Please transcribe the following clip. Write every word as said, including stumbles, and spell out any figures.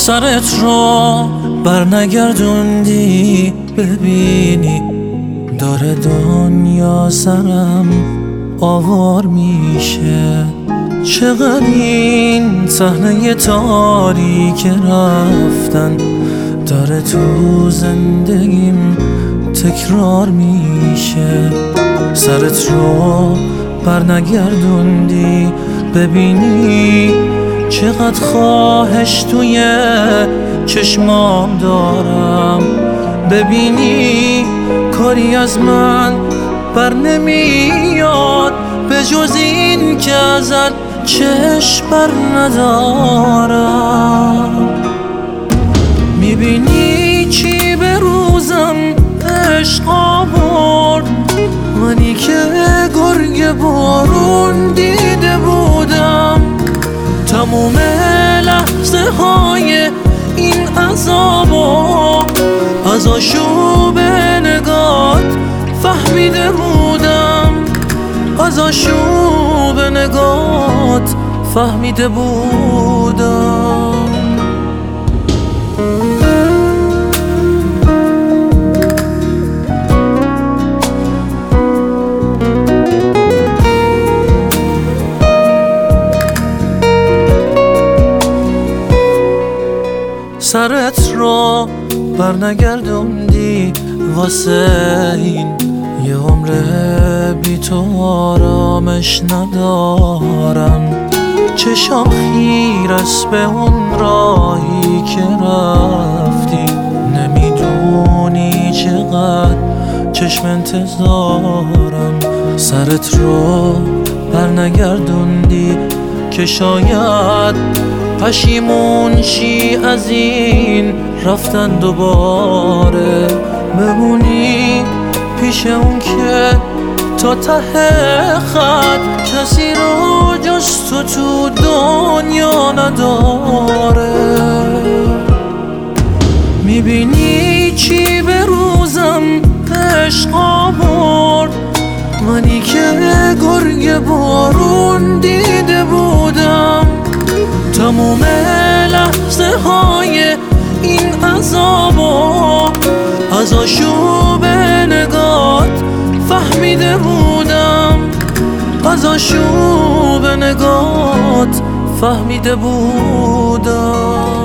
سرت رو بر نگردوندی ببینی داره دنیا سرم آوار میشه. چقدر این صحنه تاریک رفتن داره تو زندگیم تکرار میشه. سرت رو بر نگردوندی ببینی چقدر خواهش توی چشمام دارم، ببینی کاری از من بر نمیاد به جز این که ازت چشم بر ندارم. میبینی چی به روزم عشق آورد، منی که گرگ بارون دیده بودم. تموم لحظه های این عذابا از آشوب نگات فهمیده بودم، از آشوب نگات فهمیده بودم. سرت رو بر نگردوندی واسه این یه عمر بی تو آرامش ندارم. چشام خیر است به اون راهی که رفتی، نمیدونی چقدر چشم انتظارم. سرت رو بر نگردوندی که شاید پشیمون شی از این رفتن دوباره، بمونی پیش اون که تا ته خط کسی رو جز تو تو دنیا نداره. میبینی چی به روزم عشق آورد، منی که گرگ بارون دیده بودم. تموم لحظه های این عذابا از آشوب نگات فهمیده بودم، از آشوب نگات فهمیده بودم.